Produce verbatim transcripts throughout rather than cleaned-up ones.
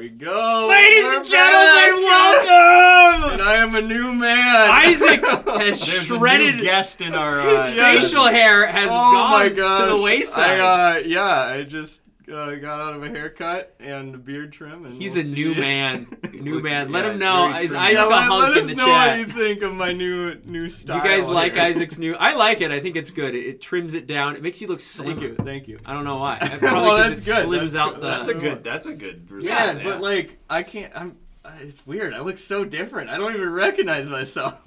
we go. Ladies We're and gentlemen, back. welcome! And I am a new man. Isaac has There's shredded. a new guest in our His uh, facial hair has oh gone my gosh. to the wayside. I, uh, yeah, I just uh, got out of a haircut and a beard trim. And He's we'll a new see. man. New man. Let Yeah, him know. very Is true. Isaac Yeah, a let, hunk let in us the know chat? what you think of my new new Do style. you guys like here. Isaac's new? I like it. I think it's good. It, it trims it down. It makes you look Thank slimmer. you, thank you. I don't know why. Probably Well, because that's it good. slims That's out good. the. That's a good. That's a good result. Yeah, yeah. but like I can't. I'm. uh, It's weird. I look so different. I don't even recognize myself.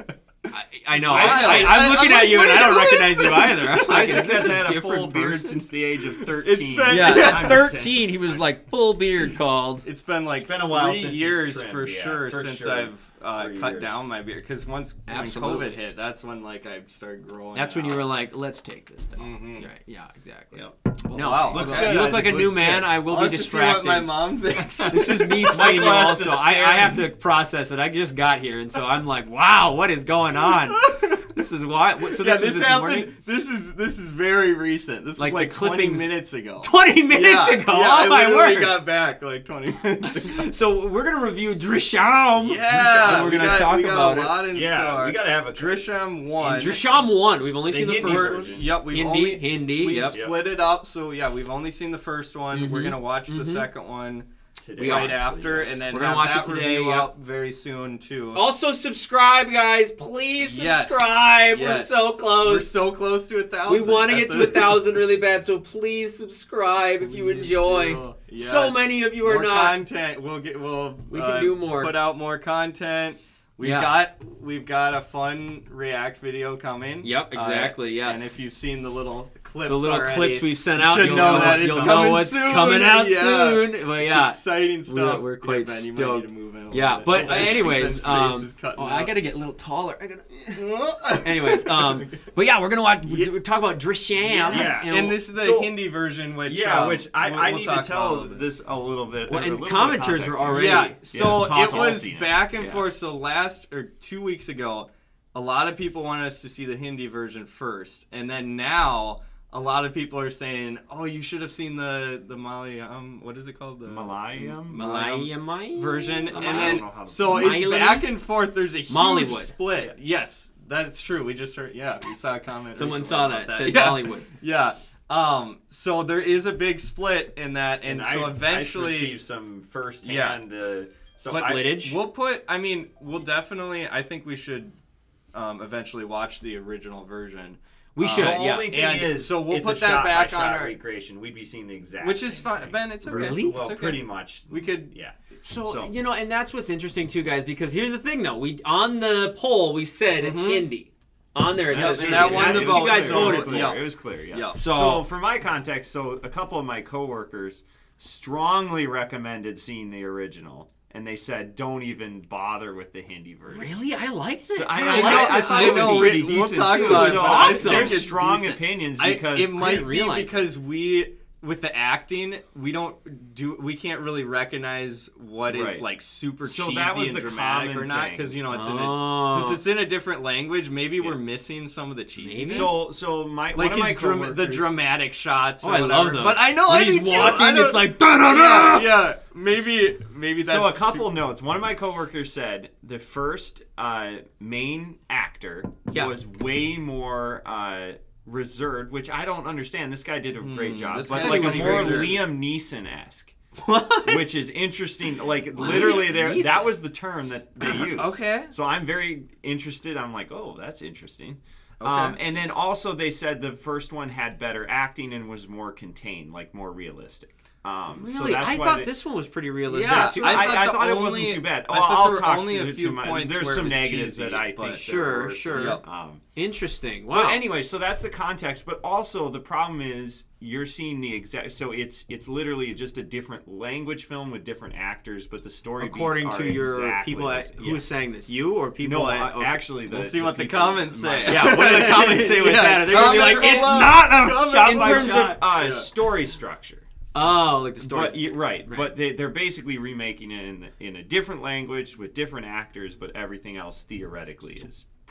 I, I know. It's I, wild. I, I'm I- looking I'm at like, you and wait, I don't who is recognize you this? either. I'm like, Isaac is this has had a different full beard person? since the age of thirteen. It's been- Yeah, Yeah, at I'm just thirteen, he was like full beard called. It's been like It's been a while three since he's years trimmed, for yeah, sure for since sure. I've uh, Three cut years. down my beard. Because once Absolutely. when COVID hit, that's when like I started growing. That's when out. you were like, let's take this down. Mhm. Right. Yeah, exactly. Yep. No, wow. looks Okay. good. You look Isaac, like a new looks man. good. I will I'll be have to see what distracted. my mom thinks. This is me seeing you has also. to I, I stand. have to process it. I just got here, and so I'm like, wow, what is going on? This is why. So this yeah, was this this happened. morning? This is this is very recent. This Like was the like twenty clippings- minutes ago. twenty minutes yeah, ago. Yeah, oh I my literally word. got back like twenty minutes ago. So we're gonna review Drisham. Yeah, And we're we gonna got, talk we got about a it. lot in Yeah, store. we gotta have a Drisham one. And Drisham one. We've only The seen the Hindi first version. one. Yep, we've Hindi, only Hindi. we Yep. split it up. So yeah, we've only seen the first one. We're Mhm. gonna watch the Mhm. second one Today, We right are, actually, after, yeah. and then We're gonna have watch that it today, review yep. out very soon too. Also subscribe, guys. Please Yes. subscribe. Yes. We're so close. We're so close to a thousand. We want to At get to the- a thousand really bad, so please subscribe if you Please enjoy. do. Yes. So many of you are more not. content. We'll get. We'll. We uh, can do more. Put out more content. We've Yeah. got. We've got a fun React video coming. Yep, exactly, Uh, yes. And if you've seen the little clips, The little already, clips we've sent you out, should you'll know know, that it's you'll know coming what's soon. coming out Yeah. soon. But It's yeah, exciting stuff. we're quite yeah, Ben, you might stoked. need to move in a yeah. little But bit. uh, anyways, Ben's face um, is cutting oh, I out. gotta get a little taller. I gotta. Anyways, um, but yeah, we're gonna watch. Yeah. We're talking about Drisham. Yeah. you know, And this is the So- Hindi version, which Yeah, um, which I, we'll- I we'll need to talk tell about. this a little bit. Well, a and little bit of commenters context were here. already- Yeah, so Yeah, it was saltiness. back and Yeah. forth. So last or two weeks ago, a lot of people wanted us to see the Hindi version first, and then now a lot of people are saying, "Oh, you should have seen the the Malayam. What is it called? The Malayam? Malayamite version." Malayam? And I don't then know how to so pronounce it's it. back and forth. There's a huge Mollywood. split. Yes, that's true. We just heard. Yeah, we saw a comment. Someone recently saw about that. Said yeah. Bollywood. Yeah. Um. So there is a big split in that, and, And so I, eventually. I received some firsthand. Uh, so But I, Splittage. We'll put. I mean, we'll definitely. I think we should um, eventually watch the original version. We Um, should. the yeah. only thing And is, so we'll it's put a that shot back by on shot our- recreation. We'd be seeing the exact, Which is same fine, thing. Ben. It's okay. Really? Well, It's okay. pretty much. We could. Yeah. So, So- you know, and that's what's interesting too, guys. Because here's the thing, though. We on the poll we said Mhm. Hindi. On there it Yes, says and Hindi. that won That's the what vote. you guys So it was voted clear. for. It was clear, yeah. Yeah. So- So, for my context, so a couple of my coworkers strongly recommended seeing the original, and they said don't even bother with the Hindi version. Really, I like that. So I, I, I, like know, this I movie. know, movie. pretty We'll decent talk too. about it, so but I I- think there's it's strong decent. opinions I, because it might be realize because we, with the acting, we don't do. We can't really recognize what is Right. like super So cheesy that was and the dramatic common or not, thing. because you know it's in Oh. a, since it's in a different language. Maybe Yeah. we're missing some of the cheesiness. Maybe. so so my like one of my his dram- the coworkers- dramatic shots. Oh, or I love whatever. those. But I know when I he's do too. walking, I don't- it's like da da da. yeah, yeah. Maybe maybe that's So a couple super- notes. One of my coworkers said the first uh, main actor Yeah. was way more uh, reserved, which I don't understand. This guy did a great Hmm, job, this but guy like a was more reserved. Liam Neeson-esque, What? which is interesting. Like literally, there Neeson? that was the term that they used. Okay. So I'm very interested. I'm like, oh, that's interesting. Okay. Um, and then also they said the first one had better acting and was more contained, like more realistic. Um, so Really, that's I why thought they- this one was pretty realistic Yeah, too. I, I I, thought I the thought it only- wasn't too bad. I Oh, thought I'll there were talk only to, a to few my, points There's where it some was negatives cheesy, that I but- think Sure, that were sure. some- Yep. Um, Interesting. but Wow. anyway, so that's the context. But also the problem is you're seeing the exact. So it's it's literally just a different language film with different actors, but the story beats According are to your exactly people, the at, s- who's yeah. saying this? You or people? No, at, uh, okay. actually, the, We'll see what the people- comments my- say. Yeah, what do the comments say with Yeah, that? Are they gonna be like, comments it's below. not a Comments shot in by terms shot? of uh, Yeah. story structure. Oh, like the story. But, you- right, Right. but they, they're basically remaking it in, in a different language with different actors, but everything else theoretically is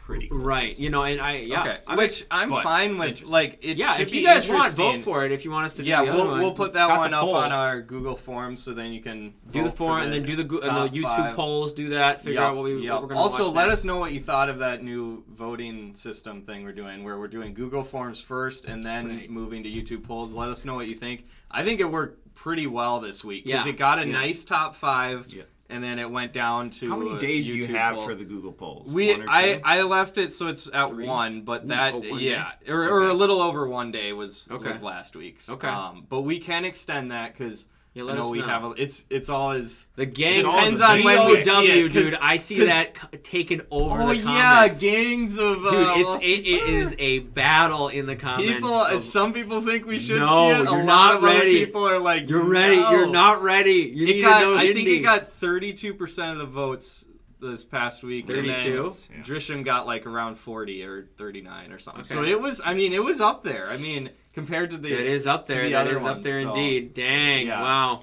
pretty close. Right. You know, and I yeah. Okay. I mean, Which I'm but fine with. interesting. Like, it yeah, should if be you guys want, interesting. vote for it. If you want us to do Yeah, the other we'll one. we'll put that Got one the up poll. on our Google Forms, so then you can Do the vote forum for and then do the, Go- and top the YouTube five. polls. Do that. Figure Yep, out what, we, yep. what we're going to Also, watch let next. us know what you thought of that new voting system thing we're doing, where we're doing Google Forms first and then Right. moving to YouTube polls. Let us know what you think. I think it worked pretty well this week because Yeah, it got a yeah. nice top five, Yeah. and then it went down to How many a days do you YouTube have poll. for the Google polls? We One or I two? I left it so it's at Three? one, but that oh, one yeah, day? or, or a Okay. little over one day was Okay. was last week's. Okay. Um, but we can extend that because Yeah, I let know us we know. have a, it's it's always The gang It depends on when we G see O W, it, 'cause- dude. I see 'cause- that c- taken over oh the yeah, comments. gangs of uh, Dude, it's well, it, it is a battle in the comments. people. of- Some people think we should No, see it. A you're lot not of other ready. people are like, you're ready. no. You're not ready. You It need got, to know I think Hindi. it got thirty-two percent of the votes this past week. and then thirty-two? Yeah. Drisham got like around forty or thirty-nine or something. So Okay. it was, I mean, it was up there. I mean, compared to the. It is up there. the That other is up ones, there so, indeed. Dang. yeah. Wow.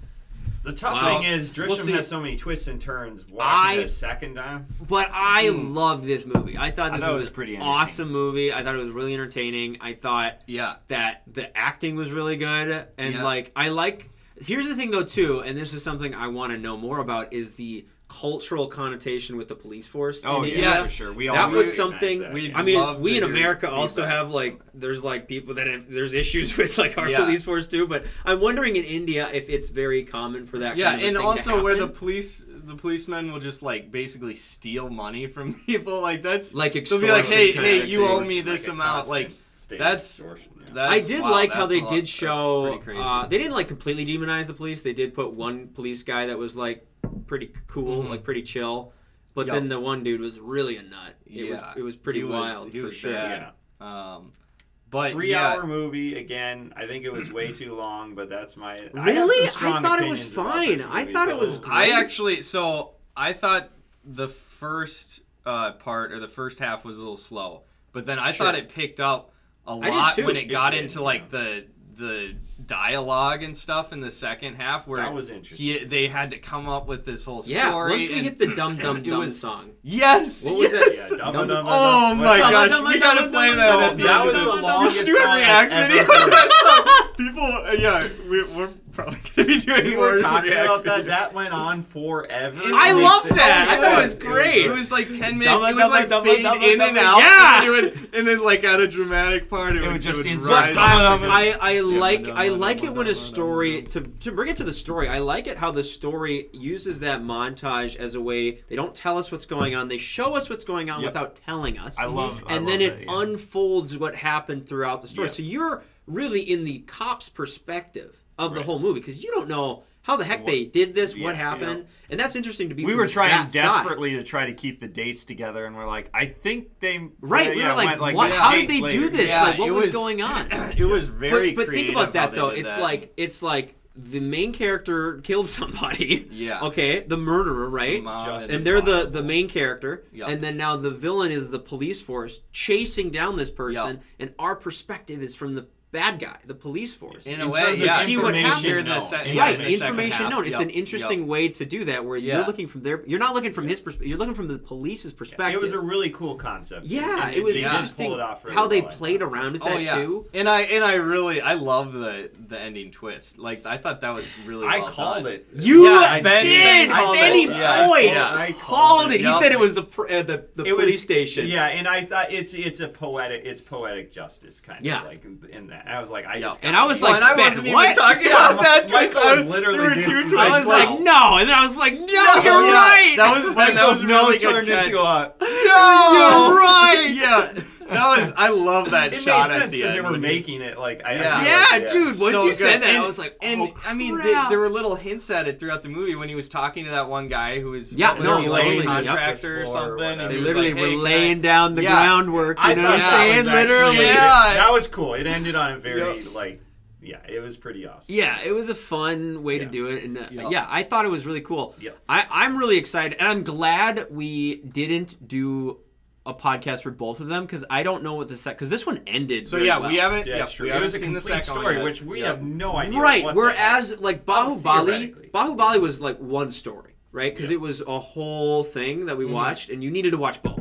The tough Wow. thing is, Drisham We'll see. has so many twists and turns. Watching I- it a second time, But I Mm. loved this movie. I thought I this thought it was, was pretty an entertaining. awesome movie. I thought it was really entertaining. I thought Yeah. that the acting was really good, and Yeah. like I like. Here's the thing though too, and this is something I want to know more about is the cultural connotation with the police force. Oh in yeah, India. yes. for sure. We all That was recognize something. that, we- yeah. I mean, love we to in hear America also feedback. have like there's like people that have there's issues with like our Yeah. police force too. But I'm wondering in India if it's very common for that. Yeah, kind of a and thing to also where the happen. police, the policemen will just like basically steal money from people. Like that's Like they'll be like, extortion hey, kind hey, of you owe thing. me this Like a amount. constant Like state of that's- extortion, yeah. that's. I did wow, like how that's they a lot- did that's show. pretty crazy. Uh, they didn't like completely demonize the police. They did put one police guy that was like pretty cool, Mhm. like pretty chill. But Yup. then the one dude was really a nut. It was Yeah, it was pretty he was- wild he for was sure. bad. Um, but Three yeah, hour movie again. I think it was way too long, but that's my. I have Really? some strong I thought it was opinions about fine. this I movie, thought it so- was great. I actually so I thought the first uh, part or the first half was a little slow, but then I Sure. thought it picked up a did lot too. when it It got did, into yeah. like the the dialogue and stuff in the second half where That was interesting. he, they had to come up with this whole story. Yeah, once we and- hit the dum dum it dum was- song. Yes, What was yes. that? Yeah, Dum- dum- Oh dum- my dum- gosh, dum- we dum- gotta dum- play dum- that dum- at the that end was of the We should longest do a song react I've video. ever heard. People, uh, yeah, we, we're probably gonna be doing We more were talking react about that. videos. That went on forever. I It was love so that. I thought it good. was great. It was like ten minutes. Double, It would double, like double, fade double, in double, and double. out. Yeah. And, it would, and then like at a dramatic part, it, It would would just it would insert rise double, up double, again. I, I like double, I double, like it double, when a double, story double. to to bring it to the story. I like it how the story uses that montage as a way. They don't tell us what's going on. They show us what's going on Yep. without telling us. I love. I and love then it that, yeah. unfolds what happened throughout the story. Yep. So you're really in the cop's perspective of the Right. whole movie because you don't know how the heck What- they did this, what yeah, happened, yeah. and that's interesting to be. We from were trying that side. desperately to try to keep the dates together, and we're like, I think they Right, uh, we yeah, were like, went, like what? a How date did they do later. this? Yeah, like, what it was, was- going on? It was very. but, but think creative about how that they though. did It's that. like it's like the main character killed somebody. Yeah. Okay, the murderer, right? Mom Just- And they're the the main character, Yep. and then now the villain is the police force chasing down this person, Yep. and our perspective is from the bad guy, the police force. in in a way, terms of yeah. see what information happened. near the No. se- Right, yeah, Right, in the second information half. known. It's Yep, an interesting yep. way to do that, where Yeah. you're looking from their, you're not looking from his perspective. You're looking from the police's perspective. It was a really cool concept. yeah, And it was they did interesting pull it off really how they well, I played thought. around with Oh that yeah, too. and I and I really I love the the ending twist. Like I thought that was really. I well called done. it. You Yeah, I bet- did. I called Benny it. Yeah, Boyd yeah. I called called it. it. He Yep. said it was the pr- uh, the the It police was- station. Yeah, and I thought it's it's a poetic it's poetic justice kind Yeah. of like in, in that. I was like, I Yeah. it's And I was gotta like, Well, and I Ben, wasn't what? even talking Yeah, about that Michael twist. I was was literally there were doing two some- twists. I was Wow. like, no, and then I was like, no, Oh, you're yeah. right. That was Ben. That was Michael's no really good turned catch. into a No, You're right. Yeah, that was. I love that It shot made at sense the because end. they were when he- making it like I, I Yeah. feel yeah, like, dude. Once So you said good. that, and, I was like, oh, and I mean, crap. th- there were little hints at it throughout the movie when he was talking to that one guy who was Yeah, what was no, he, like, totally. a Yep. contractor or something. and They They he was literally like, were "Hey, can I-" laying down the Yeah. groundwork. You I know thought what I'm that saying? was actually- Literally. Yeah. that was cool. It ended on a very like yeah, it was pretty awesome. Yeah, it was a fun way to Yeah. do it, and uh, Yep. yeah, I thought it was really cool. Yep. I, I'm really excited, and I'm glad we didn't do a podcast for both of them because I don't know what the set because this one ended. So very yeah, well. we haven't. Yeah, Yeah, it's true. we It haven't was a seen the complete second story, one yet. which we Yep. have no idea. right. what the Whereas heck. like Oh, Bahubali, theoretically. Bahubali was like one story, right? Because Yeah. it was a whole thing that we Mhm. watched, and you needed to watch both.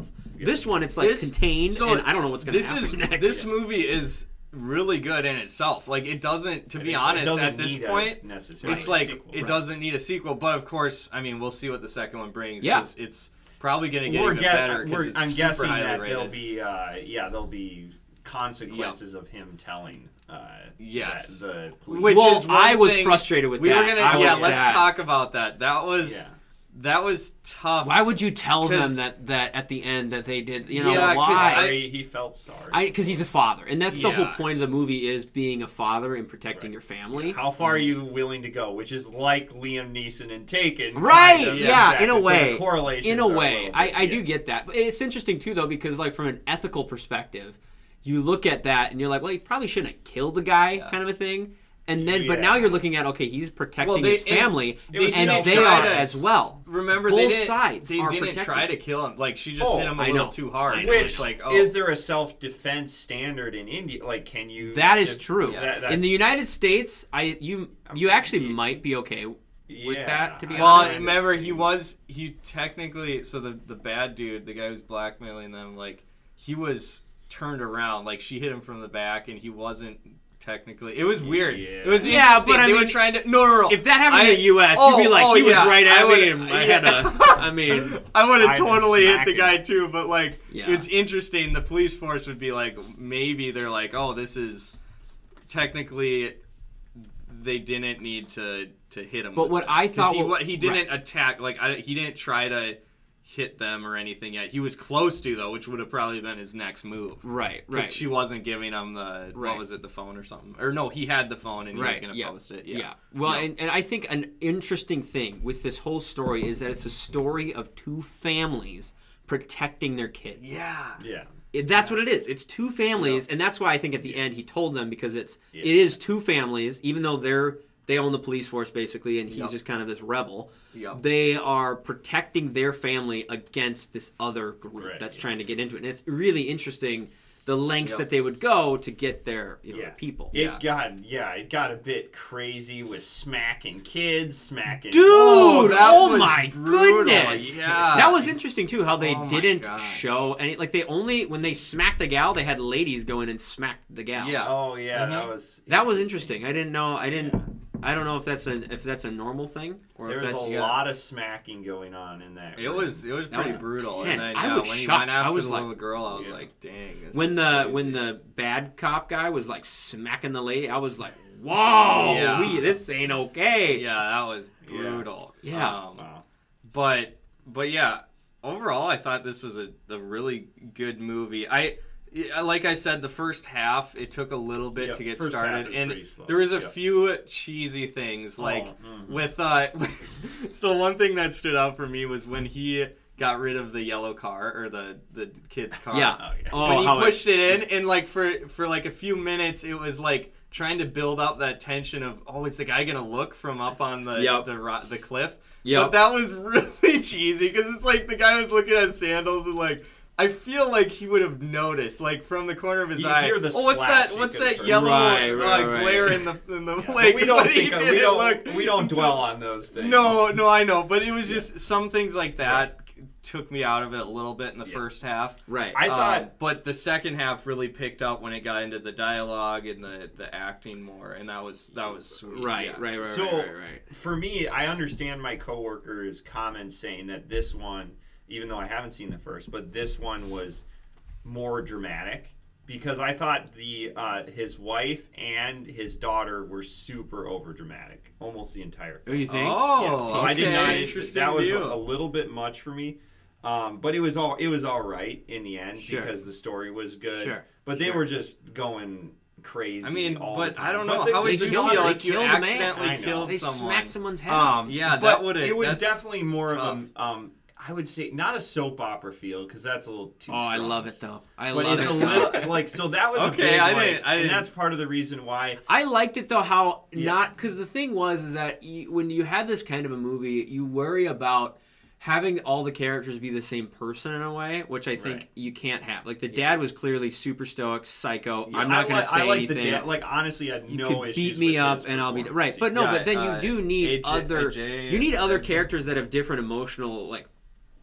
Yeah. This one, it's like This- contained, so and I don't know what's going to This happen is next. this movie is really good in itself. Like it doesn't, to It be is- it honest, doesn't at this need a point, necessarily it's a like sequel. it Right. doesn't need a sequel. But of course, I mean, we'll see what the second one brings. Yeah. 'cause it's probably going to get We're even get- better. 'cause we're- it's I'm super guessing highly that rated. there'll be, uh, yeah, there'll be consequences of him telling. Uh, Yes. that the police. Which well, is one I was thing- frustrated with we that. were gonna, I yeah. was Let's sad. talk about that. That was yeah. that was tough. Why would you tell them 'Cause- that, that at the end that they did? You know Yeah, 'cause why? Sorry, he felt sorry. Because he's a father, and that's the whole Yeah. point of the movie is being a father and protecting Right. your family. How far are you willing to go? Which is like Liam Neeson and Taken. Right? kind of. Yeah, Exactly. in a So the way. correlations In a are way, little I, bit- I do yeah. get that. But it's interesting too, though, because like from an ethical perspective, you look at that and you're like, well, he probably shouldn't have killed the guy, Yeah. kind of a thing. And then, but now Yeah. you're looking at okay, he's protecting Well, they- his and family, it was and self- they try are to- as well. Remember, Both they didn't, sides they are didn't protecting. try to kill him. Like she just Oh, hit him a I little know. too hard. I and know. it's Which like, oh, is there a self-defense standard in India? Like, can you? That is if- true. that- that's- In the United States, I you you actually might be okay with yeah, that, to be Well, honest. remember he was he technically so the the bad dude, the guy who's blackmailing them, like he was turned around, like she hit him from the back, and he wasn't technically. It was weird. Yeah. It was Yeah, interesting. but I they were mean, trying to no no no. If that happened I- in the U S, oh, you'd be like, oh, he was yeah, right I at would- me, and I yeah. had to. I mean, I would I'd have have totally hit the smacked guy him. too, but like Yeah. it's interesting. The police force would be like, maybe they're like, oh, this is technically they didn't need to to hit him. But with what it. I 'Cause thought he, wa- what, he didn't attack, like I, he didn't try to hit them or anything yet. He was close to though, which would have probably been his next move. right, Because right. she wasn't giving him the Right. what was it, the phone or something? Or no, he had the phone and he was Right, gonna yeah. post it. Yeah. Yeah. Well, Yeah. and, and I think an interesting thing with this whole story is that it's a story of two families protecting their kids. Yeah. Yeah. It, that's what it is. It's two families, and that's why I think at the end he told them because it's Yeah. it is two families, even though they're they own the police force basically, and he's Yep. just kind of this rebel. Yep. They are protecting their family against this other group Right, that's yeah. trying to get into it, and it's really interesting the lengths Yep. that they would go to get their you know Yeah. their people. It Yeah. got yeah, it got a bit crazy with smacking kids, smacking. Dude, Oh, that oh was my brutal. goodness. Yeah. That was interesting too, how they Oh my didn't gosh. show any like they only when they smacked the gal, they had ladies go in and smack the gal. Yeah. Oh yeah, that Mhm. was That was interesting. I didn't know I didn't Yeah. I don't know if that's a if that's a normal thing or There if was that's a yeah. lot of smacking going on in that. It room. was it was That pretty was brutal. intense. And then I yeah, was when he shocked. went I after was the like- little girl, I was Yeah. like, dang. This when is the crazy. when the bad cop guy was like smacking the lady, I was like, "Whoa, Yeah. we, this ain't okay." yeah, that was Yeah. brutal. Yeah. Um, Wow. but but yeah, overall, I thought this was a, a really good movie. I yeah, like I said, the first half it took a little bit Yep, to get first half started, is and pretty slow. there was a Yep. few cheesy things like Oh, mhm. with uh. So one thing that stood out for me was when he got rid of the yellow car or the the kid's car. Yeah. Oh, yeah. Oh, when he how it- pushed it in, and like for for like a few minutes, it was like trying to build up that tension of, oh, is the guy gonna look from up on the Yep. the ro- the cliff? Yep. But that was really cheesy because it's like the guy was looking at sandals and like. I feel like he would have noticed, like from the corner of his You eye. hear the oh, what's splash, that? you What's could that have- yellow Right, uh, right, right. glare in the in the Yeah, but lake? we don't But he think of, we didn't don't look we don't until- dwell on those things. No, no, I know, but it was just some things like that took me out of it a little bit in the Yeah. first half. Right. I thought Um, but the second half really picked up when it got into the dialogue and the, the acting more, and that was that was sweet. right, yeah. right, right, So- right, right, right. for me, I understand my coworkers' comments saying that this one, even though I haven't seen the first, but this one was more dramatic because I thought the uh, his wife and his daughter were super over dramatic almost the entire What do you think? Oh, Yeah, so I did okay. not. Interesting That was a, view. a little bit much for me, um, but it was all it was all right in the end Sure. because the story was good. Sure, But they sure. were just going crazy. I mean, all but the I time. don't But know. they- How would they you killed- feel they if you killed a man. accidentally I know. killed They someone? smacked someone's head. Um, Yeah, but that would've- It was that's definitely more tough. of a, um, I would say not a soap opera feel because that's a little too. oh, I strong. love it though. I But love it's it. a little like so that was a Okay, big, I like- didn't- I and didn't- that's part of the reason why. I liked it though how Yeah. not because the thing was is that you, when you had this kind of a movie, you worry about having all the characters be the same person in a way, which I think Right. you can't have. Like the dad was clearly super stoic, psycho. Yeah, I'm not I going like, to say I like anything. the dad. Like honestly, I had You no could issues beat me with up his and I'll be performance. right. But no, Yeah, but then uh, you do need A J other A J you need other A J characters that have different emotional like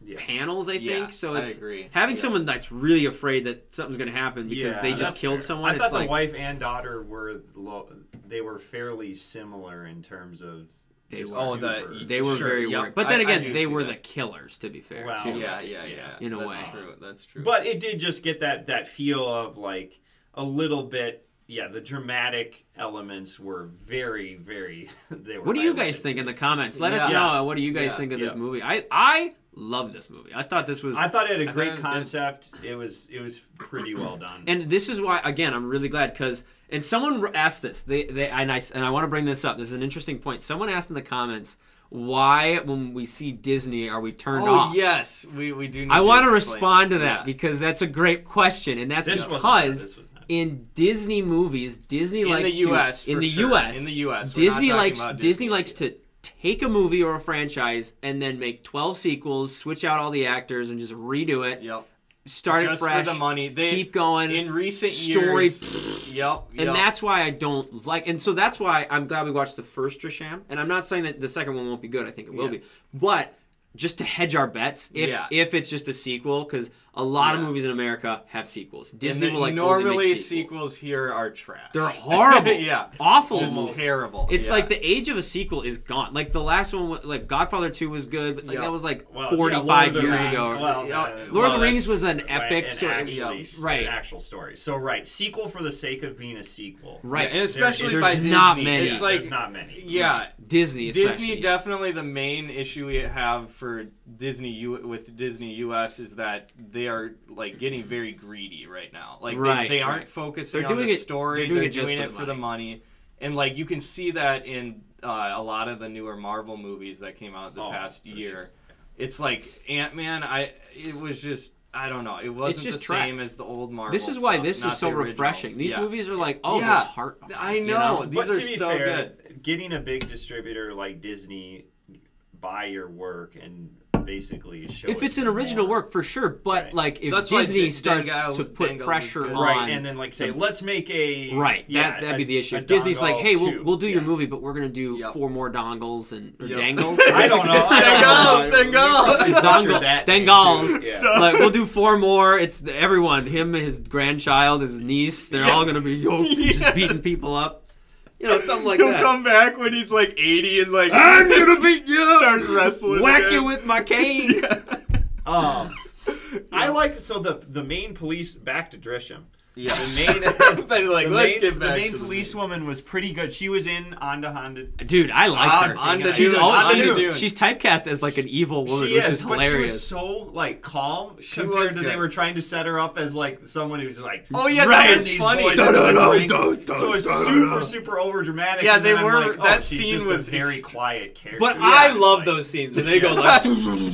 Yeah. panels, I Yeah, think. So I it's agree. having Yeah. someone that's really afraid that something's going to happen because Yeah, they just that's killed fair. someone. I It's thought like the wife and daughter were lo- they were fairly similar in terms of. They just were. Oh, the- super- they were Sure, very yep. worried. But then I- I again, do they see were that. the killers, to be fair. Well, too. Yeah, yeah, yeah. In a That's way. true. That's true. But it did just get that that feel of like a little bit. Yeah, the dramatic elements were very, very. They were. What do you guys highlighted think to in the us. comments? Let us Yeah. know. What do you guys Yeah, think of this yeah. movie? I I love this movie. I thought this was. I thought it had a thought great it was good. concept. It was it was pretty well done. And this is why, again, I'm really glad because, and someone asked this. They they and I and I want to bring this up. This is an interesting point. Someone asked in the comments, why when we see Disney are we turned oh off? yes, we we do. Need I want to explain respond to that. that Yeah. because that's a great question, and that's This wasn't because bad. This was not. in Disney movies, Disney In likes the U S to in for the sure. U S In the U S, we're not Disney talking likes about Disney, Disney. likes to take a movie or a franchise and then make twelve sequels, switch out all the actors, and just redo it. Yep. Start Just it fresh. for the money. They keep going. in recent story, years. Yep. And yep. that's why I don't like, and so that's why I'm glad we watched the first Trisham. And I'm not saying that the second one won't be good. I think it will Yeah. be, but just to hedge our bets, if Yeah. if it's just a sequel, because a lot of Yeah. movies in America have sequels. And Disney then will like normally only make sequels here are trash. They're horrible. yeah. Awful. Just almost. terrible. It's yeah. like the age of a sequel is gone. Like the last one, wa- like Godfather two was good, but like Yeah. that was like Well, yeah, forty-five Lord of the years Rings- ago. Well, Yeah. uh, Lord of well, the Rings that's- was an right, epic, an so it- actually, right, an actual story. So right, sequel for the sake of being a sequel. right. and especially There's by not Disney. many. It's Yeah, like there's not many. yeah. Disney, especially. Disney definitely the main issue we have for Disney U with Disney U S is that they are like getting very greedy right now. Like Right, they, they aren't right. focusing They're on doing the it- story. they're doing They're it just doing for it the for the money. And like you can see that in uh, a lot of the newer Marvel movies that came out the Oh, past for year. sure. It's like Ant-Man. I it was just I don't know. It wasn't just the trash. same as the old Marvel. This is why stuff, this not is so the originals. refreshing. These Yeah. movies are like, oh, Yeah. there's heart. I you know. These But are to be so fair, good. getting a big distributor like Disney buy your work and basically show If it it's to an original more. work, for sure. But Right. like, if That's why Disney Dan- starts Dangal- to put Dangle pressure is good. on, Right, and then like say, let's make a right, yeah, that that'd be a- the issue. a If Disney's like, Dongle hey, we'll two. we'll do your Yeah. movie, but we're gonna do Yep. four more dongles and or Yep. dangles. I don't know. I Dangle, don't know. Dangle. You probably Dangle- butchered that name, Dangles. too. Yeah. Like we'll do four more. It's the, everyone, him, his grandchild, his niece. They're all gonna be yoked, Yes. just beating people up. You know, something like He'll that. come back when he's like eighty and like I'm gonna beat you up. start wrestling. Whack again. you with my cane. Um, I like so the the main police back to Drisham. Yeah. The main, But, like, the let's main, get back the main to the policewoman was pretty good. She was in Honda Honda. Dude, I like On- her. on the she's Dune, always, on the she's, Dune. she's typecast as like an evil woman, She which is, is but she hilarious. was so like calm She compared was to good. they were trying to set her up as like someone who's like Oh, yeah, that right, was these funny. boys Dun, into the dun, drink. dun, dun, So it's dun, super dun. super over dramatic. Yeah, and they then I'm were- Like, oh, that she's scene just was a very ex- quiet character. But Yeah, I love like- those scenes where they go like,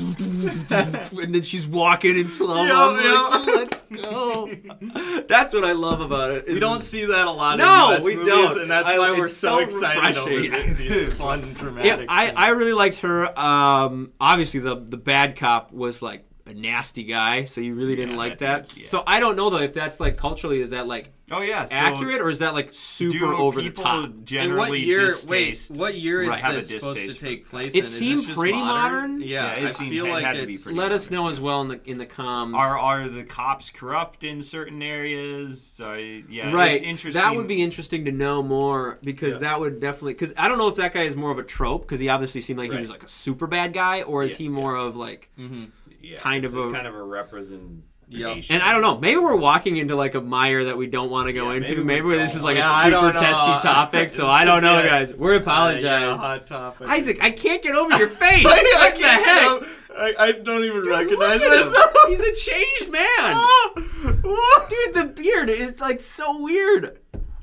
and then she's walking in slow mo. Yep, Like, let's go. That's what I love about it. We don't see that a lot. No, in U S we movies, don't. and that's I- why we're it's so, so excited over refreshing. the- these fun, dramatic. Yeah, I, I really liked her. Um, obviously, the the bad cop was like a nasty guy, so you really didn't Yeah, like that that. did, yeah. So I don't know though if that's like culturally, is that like Oh yeah, so accurate or is that like super do over the people top? And generally what year? distaste? Wait, what year is Right. Have a this supposed to distaste for take the place? It in? Is seemed this just pretty modern. Yeah, Yeah, it I seemed- feel it like had to be it's. pretty Let us modern. know as well in the in the comms. Are are the cops corrupt in certain areas? So, yeah, right. It's interesting. That would be interesting to know more because Yeah. that would definitely because I don't know if that guy is more of a trope because he obviously seemed like he Right. was like a super bad guy or is Yeah, he more of like Mhm. yeah, kind this of is a- kind of a representation. and I don't know maybe we're walking into like a mire that we don't want to go Yeah, into maybe maybe, we this don't. is like Yeah, a I super don't know. testy topic so I don't know Yeah. guys we're Uh, apologizing. yeah, hot topic. Isaac, I can't get over your face. I what the can't heck? tell. I, I don't even Dude, recognize look at him. myself. He's a changed man. What? Dude, the beard is like so weird.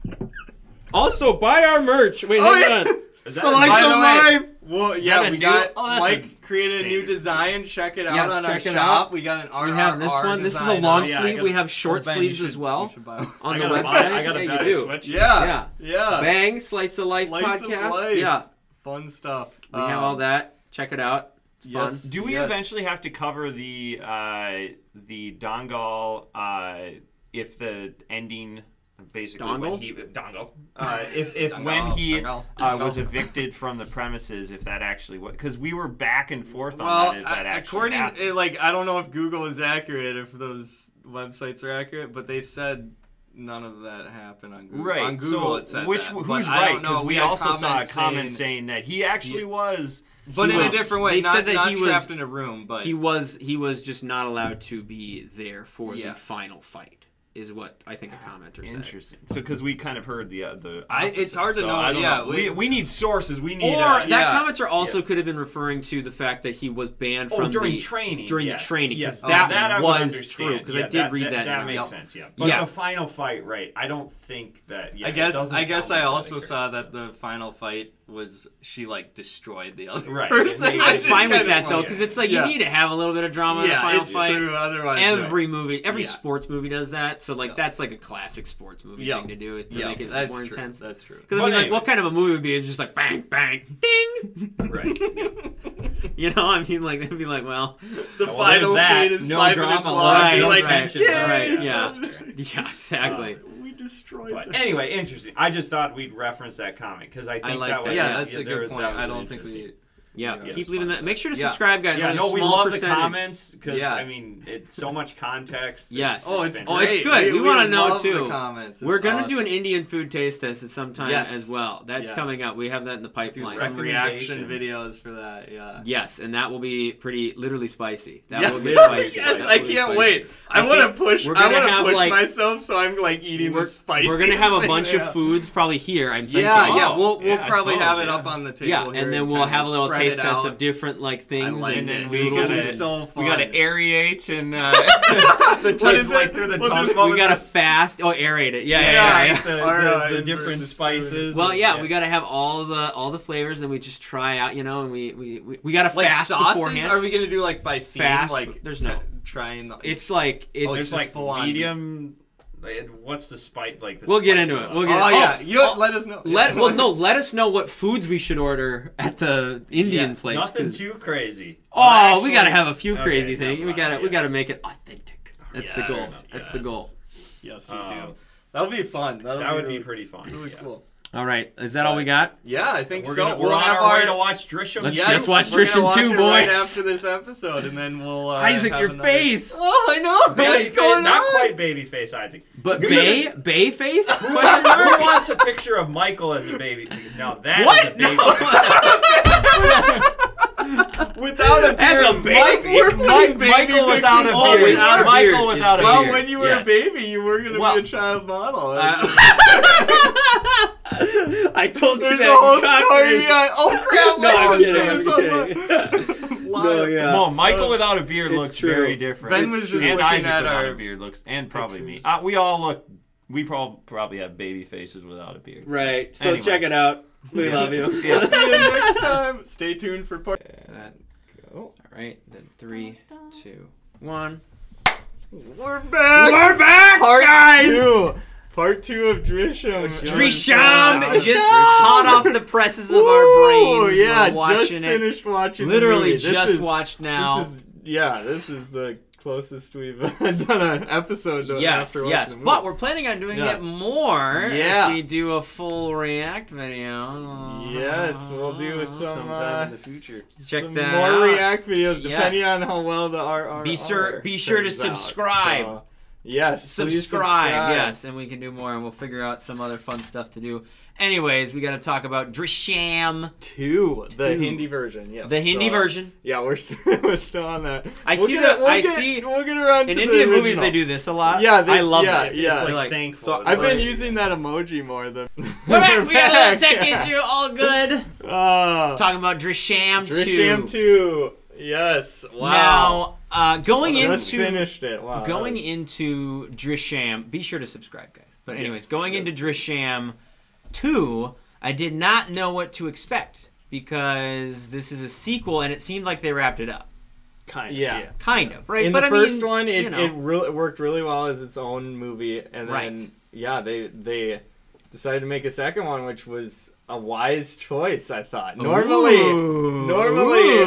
Also, buy our merch. Wait, Oh, hang yeah. on. Is that Slice By of the way, life. well, yeah, that a we new- got oh, that's Mike a created a new standard. design. Check it out Yes, on our check it shop. out. We got an R. We have this one. This is a long Yeah, I sleeve. gotta- We have short Oh, Ben, you sleeves should- as well you should buy one. on I the gotta website. buy, I gotta yeah, buy you a do. sweatshirt. Yeah, Yeah. yeah. Bang, Slice of Life Slice of podcast. life. Yeah, Fun stuff. we have all that. Check it out. It's Yes. fun. Do we Yes. eventually have to cover the uh, the Dongal uh, if the ending basically Dongle? when he dongle. Uh, if if Dongle, when he dongle, uh, was dongle. evicted from the premises, if that actually was, because we were back and forth on Well, that. If that I- actually according happened. eh, like I don't know if Google is accurate, if those websites are accurate, but they said none of that happened on Google. Right. On Google, so it said which that. who's But I right? don't know. Because we had also saw a comments comment saying, saying that he actually was. but He in was- a different way, they not, said that not he trapped was- in a room, but He was he was just not allowed to be there for Yeah. the final fight. Is what I think a commenter said. Interesting. So because we kind of heard the uh, the. I- it's opposite. hard to So know, I don't yeah, know. we- we we need sources. We need. Or uh, that yeah. commenter also could have been referring to the fact that he was banned Oh, from during the training. during yes. the training Yes, because oh, that, that I would was understand. true because Yeah, I did read that. That, in that our makes note. sense. Yeah. But Yeah. the final fight, right? I don't think that. Yeah, I it guess doesn't I guess sound I like also that saw that the final fight was she like destroyed the other Right. person. It made- I'm It's fine with kind that of though funny. because it's like Yeah. you need to have a little bit of drama in the Yeah, final it's fight. true. Otherwise, Every movie, every Yeah. sports movie does that. So like Yeah. that's like a classic sports movie Yeah. thing to do is to yeah, make it that's more true. intense. That's true. Because I But mean, like, anyway. what kind of a movie would be? It's just like bang, bang, ding. Right. You know, I mean, like they'd be like, well, The Well, final there's that. scene is No five drama, minutes a long. lot of You're no like, tension. "Yay, Right, yeah. son." yeah, exactly. We destroyed But them. anyway, interesting. I just thought we'd reference that comment because I think like that that. was Yeah, that's a there- good point. that was I really don't think we. interesting. Yeah, Yeah, keep it's leaving fun. that. Make sure to Yeah. subscribe, guys. Yeah, Only no, a we small love percentage. the comments because Yeah. I mean it's so much context. Yes. Oh, it's been- Oh, it's great. good. We wanna know, love too. The comments. We're It's gonna do an awesome. Indian food taste test at some time Yes. as well. That's Yes. coming up. We have that in the Do pipeline. some reaction Recommendations. videos for that. Yeah. Yes, and that will be pretty literally spicy. That Yeah. will be spicy. Yes, That I will be can't spicy. wait. I, I want to think push. we're I gonna want to have, push like- myself, so I'm like eating We're, the spicy. we're gonna have a thing, bunch yeah. of foods probably here. I'm thinking. Yeah, yeah. Oh, We'll we'll yeah, I probably have suppose, it yeah. up on the table. Yeah, here and then and we'll kind have a of little spread taste it test out. of different like I things. like and it. then we This gotta- will be so fun. We got to aerate and uh, the What tongue is like it? through the What tongue. is- what we was gotta it? fast. Oh, aerate it. Yeah, yeah, Yeah, yeah. yeah. the, Or, the, uh, the different versus spices. Well, and- yeah, we gotta have all the all the flavors, and we just try out, you know, and we we, we, we gotta like fast sauces. beforehand. Are we gonna do like by theme? Fast, Like there's t- no- trying. The, It's like it's. Oh, There's just like full on. medium. like, What's the spice like? The We'll get spice into of it. We'll oh get it. yeah, Oh, you oh, let us know. Let Yeah. well no, let us know what foods we should order at the Indian Yes, place. Nothing 'cause- too crazy. oh, Well, actually- we gotta have a few okay, crazy things. never We mind, gotta we yeah. gotta make it authentic. That's the goal. Yes, That's the yes. goal. Yes, we Um, do. That'll be fun. That'll That would really, be pretty fun. really yeah. cool. All right, is that all we got? Yeah, I think We're so. gonna, we're we'll on have our, our way to watch Drisha. Let's- Yes, let's watch we're gonna Drisha watch two, it right boys. after this episode, and then we'll uh, Isaac, have your another- face. Oh, I know. Baby What's face, going not on? quite baby face, Isaac. But You Bay should- Bay face? Who, who wants a picture of Michael as a baby? No, that is What? a baby. No. Without a beard. As a Mike- baby? We're Mike- putting baby Michael without a pictures. Oh, beard. without a Michael beard. without a Well, beard. Well, when you were Yes. a baby, you were gonna Well- be a child model. Uh, I told you There's that. a whole confidence. story behind. Oh crap! No, I'm let's kidding. say I'm this on kidding. live. No, yeah. Well, Michael without a beard It's looks true. very different. Ben It's was true. just and looking Isaac at without our a beard looks, and probably me. pictures. Uh, we all look. We prob- probably have baby faces without a beard. Right. So Anyway. check it out. We Yeah. love you. Yeah. See you next time. Stay tuned for part. That- Go. all right. Then three, two, one. We're back. We're back, Part guys. two. Part two of Drisham. Drisham, Drisham. just hot off the presses of our Ooh, brains. yeah, We're watching just it. finished watching. the Literally movie. This just is- watched now. This is yeah. This is the closest we've done an episode to Yes, after watching yes, the movie. but we're planning on doing Yeah. it more. Yeah. If we do a full react video. Yes, we'll do some, Sometime uh, in the future. Check some that more out. React videos, depending Yes. on how well the R R. Be sure- be sure to turns out. subscribe. So, yes, please Subscribe, yes, and we can do more, and we'll figure out some other fun stuff to do. Anyways, we got to talk about Drisham, Two, the Two. Hindi version. Yes. the Hindi So, version. Yeah, we're still, we're still on that. I We'll see get that- it- we'll I get- see- We'll get around In to Indian the movies, they original. do this a lot. Yeah, they- I love yeah, that. yeah. It's Like like, thankful. so- It's I've been like- using that emoji more than. we're back. We got a little tech issue. All good. Uh, Talking about Drisham two. Drisham two. Yes. Wow. Now, uh, going Just into finished it. Wow. going that was- into Drisham, be sure to subscribe, guys. But anyways, Yes, going yes. into Drisham two, I did not know what to expect because this is a sequel, and it seemed like they wrapped it up. Kind of. Yeah. Yeah. Kind of, right? In but the I first mean, one, it you know, it really it worked really well as its own movie, and then Right. yeah, they they decided to make a second one, which was a wise choice. I thought. Normally, Ooh. normally, Ooh,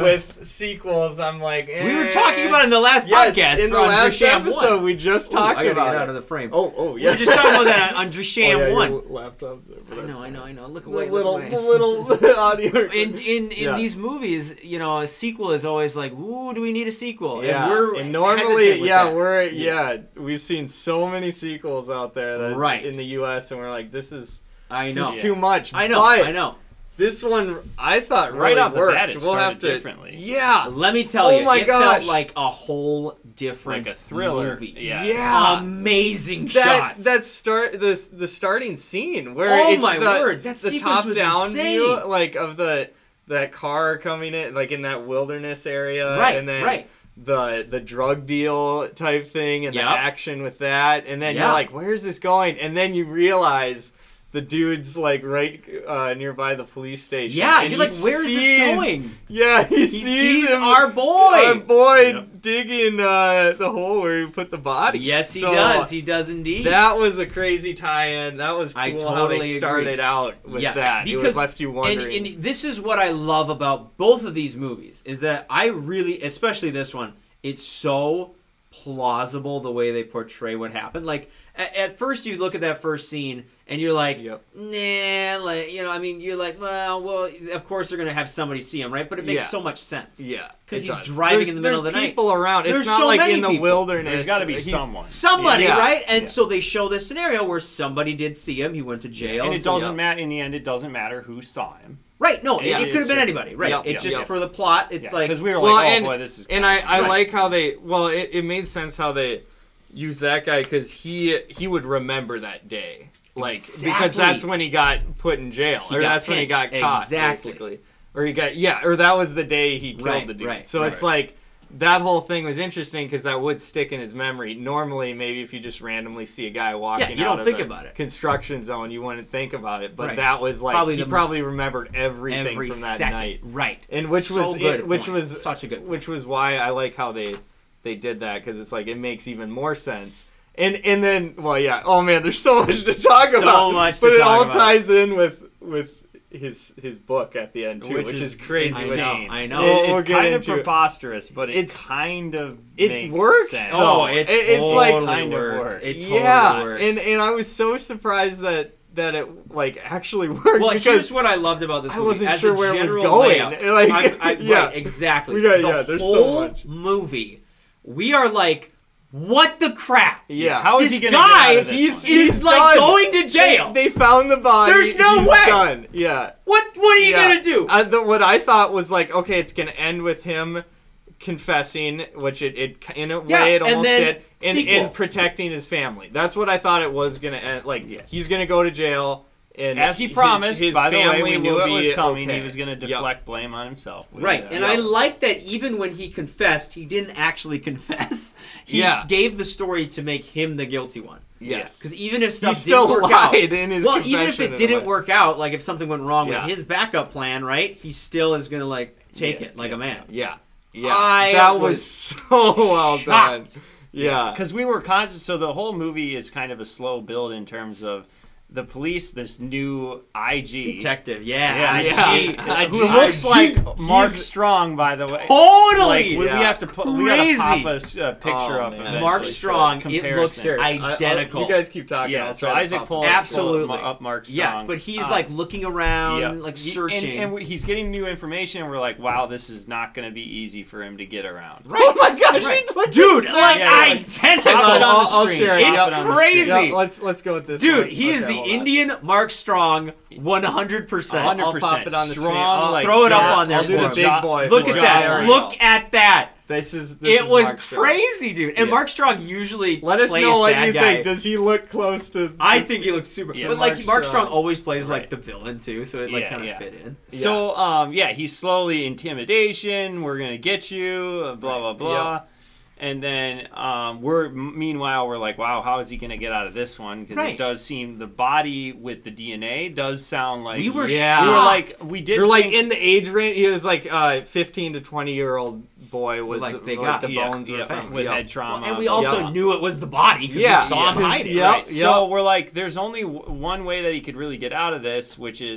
with sequels, I'm like, eh. We were talking about it in the last yes, podcast. in the for last Andresham episode, one. we just Ooh, talked I gotta about get it. out of the frame. Oh, oh, We yeah. were just talking about that on Andresham oh, yeah, one. your laptop's there, but I that's know, I know, fine. I know. Look The away, little, look the away. little audio. In in in Yeah. these movies, you know, a sequel is always like, "Ooh, do we need a sequel?" Yeah, And we're and hesitant normally, with yeah, that. we're yeah, we've seen so many sequels out there that Right. in the U S and we're like, this is I this know. is too much. I know. But I know. this one, I thought really Right off the worked. bat, it we'll started have to differently. Yeah, Let me tell Oh you, my it gosh. felt like a whole different Like a thriller. movie. Yeah. yeah. Amazing that shots. that start the the starting scene where Oh it's my the, word, that the sequence top was down insane. view like of the that car coming in like in that wilderness area, Right, and then right. the the drug deal type thing and Yep. the action with that, and then Yeah. you're like, where's this going? And then you realize the dude's like right uh, nearby the police station. Yeah, and you're he like, where is this sees- going? Yeah, he, He sees, sees him, our boy. our boy Yep. digging uh, the hole where he put the body. Yes, he So, does. He does indeed. That was a crazy tie-in. That was cool I how totally they agree. started out with Yes, that. because- it was left you and, wondering. and this is what I love about both of these movies is that I really, especially this one, it's so plausible the way they portray what happened. Like at, at first, you look at that first scene and you're like, Yep. nah, like you know, I mean, you're like, well, well, of course they're gonna have somebody see him, right? But it makes Yeah. so much sense. yeah, 'Cause it he's does. driving There's- in the middle of the there's night. people around. There's it's not so like many in the people. wilderness. There's got to be He's- someone. Somebody, Yeah. right? And Yeah. so they show this scenario where somebody did see him. He went to jail. And it so- doesn't yeah. matter. In the end, it doesn't matter who saw him. Right? No, it, Yeah, it could have it's been just- anybody. Right? Yep, it's yep, just yep. for the plot. It's like because we were Well, like, oh and, boy, this is. and I, I Right. like how they. Well, it, it made sense how they used that guy because he he would remember that day, like Exactly. because that's when he got put in jail, He or got that's when he got pinched. caught, Exactly. basically, or he got yeah, or that was the day he killed Right, the dude. right, so right. it's like. That whole thing was interesting because that would stick in his memory. Normally, maybe if you just randomly see a guy walking you out don't of think the about it. construction zone, you wouldn't think about it. But Right. that was like Probably he the- probably remembered everything every from that second. night. Right. And which So was good it, which point. was Such a good point. which was why I like how they they did that because it's like it makes even more sense. And and then well yeah oh man there's so much to talk So about much to but it talk all about. ties in with with his his book at the end too, Which which, is is, crazy. insane. I know. It- We'll- it's we'll get kind into of it. preposterous, but it It's- kind of It makes works sense. though. Oh, it It- it's like totally kind of works. works. It totally yeah, works. and and I was so surprised that that it like actually worked. Well, because here's what I loved about this I movie. wasn't As sure a where it was general going. layout, Like, I'm- I- yeah. Right, exactly. We got- the yeah, there's so whole much. movie, we are like, what the crap? yeah, How is This he gonna guy, get out of this he's- one? is He's like done. going to jail. They, they found the body. There's no He's way. Done. Yeah. what? What are you Yeah. gonna do? Uh, the, what I thought was like, okay, it's gonna end with him confessing, which it, it in a Yeah, way it and almost then did, and, sequel. and protecting his family. That's what I thought it was gonna end. Like Yeah. he's gonna go to jail, and As he his- promised, his by the way, family we knew will it was be coming. okay. He was going to Yep. deflect blame on himself. We knew Right, that. and I like that even when he confessed, he didn't actually confess. He Yeah. gave the story to make him the guilty one. Yes. Because even if stuff He still didn't work out, lied in his well, even if confession it in a didn't way. work out, like if something went wrong Yeah. with his backup plan, right? He still is gonna like take Yeah, it like yeah, a man. Yeah. Yeah. I that was, was so well done. shocked. Yeah. Because we were conscious, so the whole movie is kind of a slow build in terms of the police, this new I G. Detective, yeah, Yeah, I G. yeah. Who I looks G. like Mark He's- Strong, by the way. Totally. Like, we, we Yeah. have to put, we gotta Crazy. pop a s- a picture Oh, up. man. eventually Mark for Strong, it comparison. looks Here, I- I'll- identical. you guys keep talking. Yeah, I'll so try to Isaac pop- pulled, Absolutely. pulled up Mark Strong. Yes, but he's Uh, like looking around, yeah. like He- searching. and, and he's getting new information. And we're like, wow, this is not going to be easy for him to get around. right. Oh my gosh, Right. he looks Dude, insane. like Yeah, yeah. identical. Pop it on I'll- the I'll screen. share it. It's Pop it on the crazy. screen. Yeah, let's let's go with this. Dude, one. he is Okay, the hold on. Indian Mark Strong, one hundred percent. one hundred I'll pop percent it on the screen. strong. I'll like, throw it up jaw- on there I'll do for the him. big jaw- boy. Look for at John. that. There we Look go. at that. This is this It is was Mark Strong. crazy, dude. And Yeah. Mark Strong usually Let us plays know what bad you guy. think. Does he look close to? I think he looks super. Yeah, but like Mark Mark Strong Strong. always plays like Right. the villain too, so it like Yeah, kind of yeah. fit in. So, um, yeah, he's slowly intimidation. We're gonna get you. uh, Blah blah blah. And then um, we're meanwhile we're like, wow, how is he gonna get out of this one? Because Right. it does seem the body with the D N A does sound like We were Yeah. we were shocked. like we did. You're like think- in the age range. He was like uh, fifteen to twenty year old boy was Like, like, they got- the yeah, bones yeah, were found. with yeah. head trauma. Well, and we also Yeah. knew it was the body because Yeah, we saw him yeah. hide it. Yeah. Right. So we're like, there's only w- one way that he could really get out of this, which is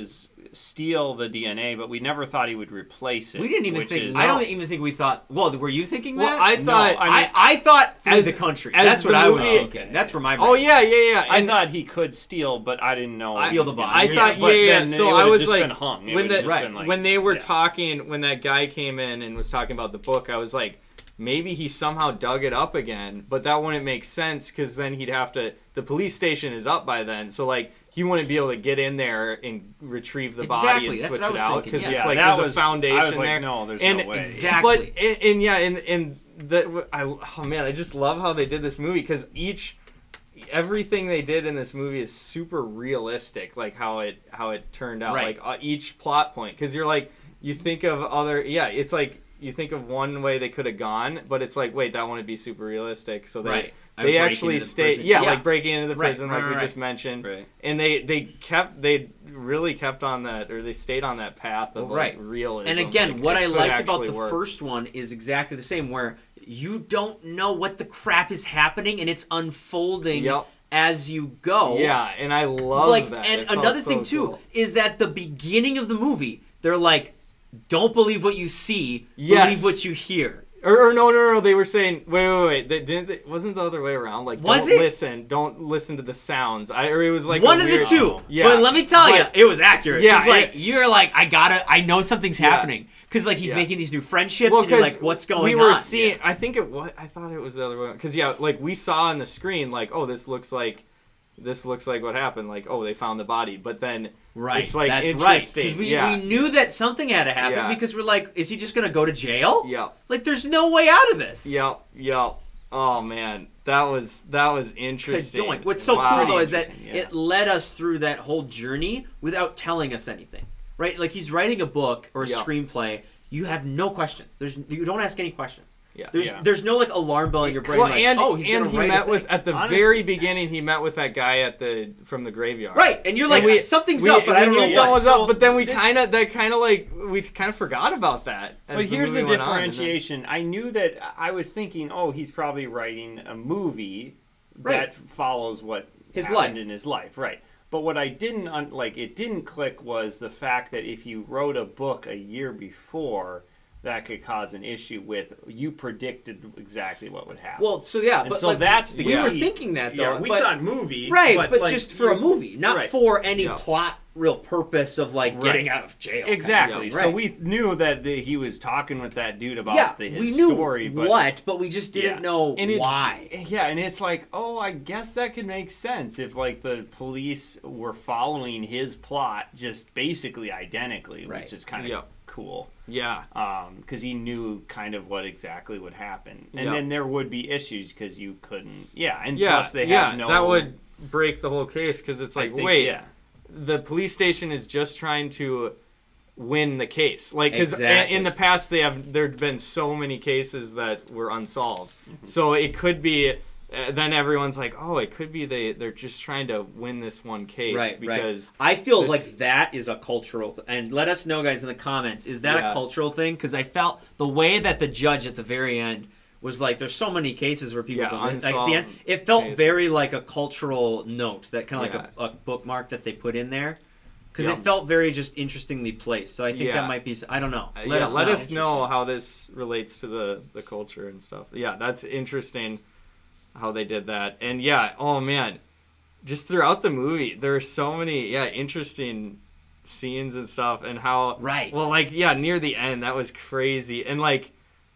steal the D N A, but we never thought he would replace it. We didn't even which think. is- I don't even think we thought. Well, were you thinking Well, that? I No, thought. I I, mean- I thought through as- the country. as That's what the I was movie- thinking. That's where my. oh brain- yeah, yeah, yeah. I And thought he could steal, but I didn't know. Steal the he was body. gonna- I Yeah, thought, yeah, but yeah. then So it I would've was just like, been hung. It when would've the just right, been like- when they were yeah. talking, when that guy came in and was talking about the book, I was like, maybe he somehow dug it up again, but that wouldn't make sense because then he'd have to. The police station is up by then, so like he wouldn't be able to get in there and retrieve the body Exactly, and that's switch what I it was out thinking, because yeah. it's Yeah, like that there's was- a foundation I was like, there. no, there's and, no way. Exactly. But and, and yeah, and and the I oh man, I just love how they did this movie because each everything they did in this movie is super realistic, like how it how it turned out, Right. like uh, each plot point. Because you're like you think of other yeah, it's like you think of one way they could have gone, but it's like wait, that wouldn't be super realistic. So they Right. And they breaking actually into the stay prison. yeah, Yeah. like breaking into the Right, prison, right, like we right, just mentioned, Right. and they they kept they really kept on that or they stayed on that path of Right. like realism. And again, like, what it I could liked about actually the work. first one is exactly the same, where you don't know what the crap is happening and it's unfolding Yep. as you go. Yeah, and I love like, that. and It felt another so thing too cool. is that the beginning of the movie, they're like, "Don't believe what you see, Yes. believe what you hear." Or, or no, no, no. They were saying, wait, wait, wait. They, didn't they, wasn't the other way around? Like, Was don't it? listen. Don't listen to the sounds. I, or it was like One a of weird, the two. Yeah. But let me tell But- you, it was accurate. Yeah, Yeah, like it- you're like, I gotta, I know something's Yeah. happening because like he's Yeah. making these new friendships, Well, and you're like, 'cause what's going we on? were seeing. I think it was. I thought it was the other way. Because yeah, like we saw on the screen, like, oh, this looks like, this looks like what happened. Like, oh, they found the body. But then Right, it's like that's right. interesting. Because we, yeah. we knew that something had to happen Yeah. because we're like, is he just gonna go to jail? Yep. Like, there's no way out of this. Yep. Yep. Oh man, that was that was 'Cause interesting. doing- What's so Wow. cool though is that Interesting, yeah. it led us through that whole journey without telling us anything, right? Like he's writing a book or a Yeah. screenplay, you have no questions. There's you don't ask any questions. Yeah. There's Yeah. there's no like alarm bell in your brain. Well, like, and oh, he's and gonna he write a met thing. with at the Honestly- very beginning. He met with that guy at the from the graveyard. Right, and you're like, we- something's we- up, but I we don't knew know something what. was up. But then we kind of that kind of like we kind of forgot about that. as But here's the movie went on, and then- differentiation. I knew that I was thinking, oh, he's probably writing a movie Right. that follows what His happened life. in his life, right? But what I didn't un- like, it didn't click was the fact that if you wrote a book a year before, that could cause an issue with you predicted exactly what would happen. Well, so yeah, and but so like, that's the we were key. thinking that though. Yeah, we but, thought movie, right, but, like, just for a you- movie, not right. for any Yeah. plot, real purpose of like Right. getting out of jail. Exactly. Yeah, So right. we knew that the, he was talking with that dude about yeah, the, his we knew story, but what, but we just didn't Yeah. know And it- why. Yeah, and it's like, oh, I guess that could make sense if like the police were following his plot just basically identically, Right. which is kind of Yeah. cool. Yeah. Um, because he knew kind of what exactly would happen, and Yeah. then there would be issues because you couldn't. Yeah, and Yeah. plus they yeah. have no. That would break the whole case because it's I like, think- wait, yeah. the police station is just trying to win the case. Like, because Exactly. in the past they have there've been so many cases that were unsolved. Mm-hmm. So it could be. Uh, then everyone's like, oh, it could be they they're just trying to win this one case Right, because right. I feel this- like that is a cultural th- and let us know, guys, in the comments, is that Yeah. a cultural thing? Because I felt the way that the judge at the very end was like, there's so many cases where people Yeah, go, like at the unsolved end, it felt cases. very like a cultural note, that kind of Yeah. like a, a bookmark that they put in there. Because Yeah. it felt very just interestingly placed. So I think Yeah. that might be, s- I don't know. Uh, Let yeah, us let know. us know how this relates to the the culture and stuff. Yeah, that's interesting how they did that. And yeah, oh man, just throughout the movie, there are so many yeah interesting scenes and stuff, and how Right. well like yeah near the end that was crazy, and like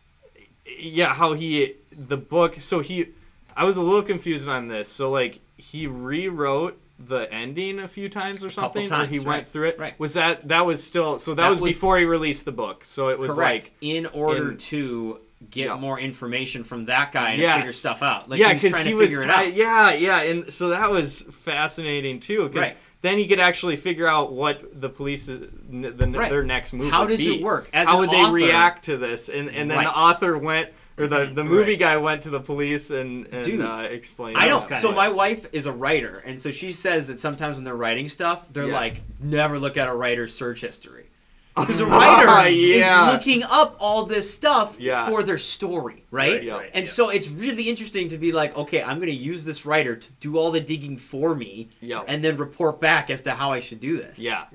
yeah how he the book so he I was a little confused on this. So like he rewrote the ending a few times or something, times, or he right, went through it. right. Was that that was still so that, That was, was- before he released the book. So it was Correct. like in order in- to get Yeah. more information from that guy and Yes. figure stuff out. Like yeah, he was because trying he to was figure it try- out. yeah, yeah, and so that was fascinating too. Because Right. then he could actually figure out what the police the, the Right. their next move. How would does be. it work? As How an would author- they react to this? And and then Right. the author went or the the movie Right. guy went to the police and and Dude, uh, explained. I it. don't. kinda So like- my wife is a writer, and so she says that sometimes when they're writing stuff, they're Yeah. like, never look at a writer's search history. Because a writer Yeah. is looking up all this stuff Yeah. for their story, right? Right, yeah. Right, And yeah. so it's really interesting to be like, okay, I'm going to use this writer to do all the digging for me, Yeah. and then report back as to how I should do this. Yeah. Yeah.